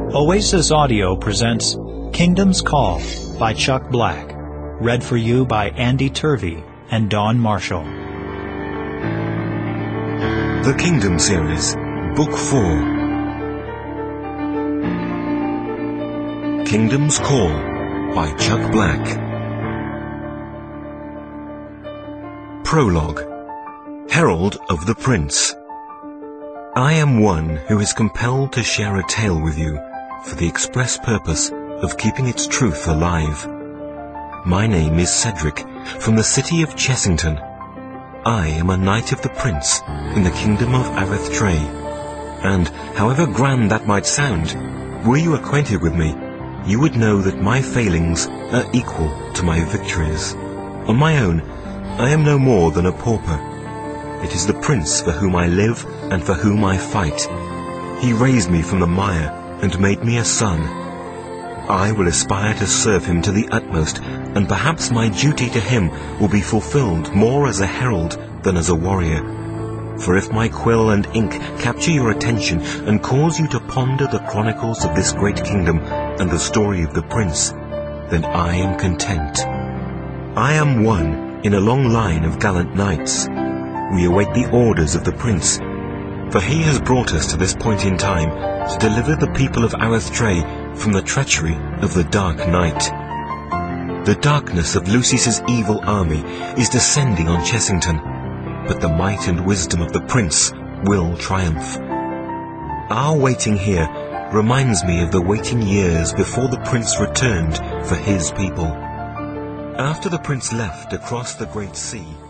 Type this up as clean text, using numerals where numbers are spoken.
Oasis Audio presents Kingdom's Call by Chuck Black, read for you by Andy Turvey and Dawn Marshall. The Kingdom Series, Book 4. Kingdom's Call by Chuck Black. Prologue. Herald of the Prince. I am one who is compelled to share a tale with you for the express purpose of keeping its truth alive. My name is Cedric, from the city of Chessington. I am a knight of the Prince in the kingdom of Areth Trae, and however grand that might sound, were you acquainted with me, you would know that my failings are equal to my victories. On my own, I am no more than a pauper. It is the Prince for whom I live and for whom I fight. He raised me from the mire and made me a son. I will aspire to serve him to the utmost, and perhaps my duty to him will be fulfilled more as a herald than as a warrior. For if my quill and ink capture your attention and cause you to ponder the chronicles of this great kingdom and the story of the Prince, then I am content. I am one in a long line of gallant knights. We await the orders of the Prince, for he has brought us to this point in time to deliver the people of Areth Trae from the treachery of the Dark Knight. The darkness of Lucius's evil army is descending on Chessington, but the might and wisdom of the Prince will triumph. Our waiting here reminds me of the waiting years before the Prince returned for his people. After the Prince left across the Great Sea,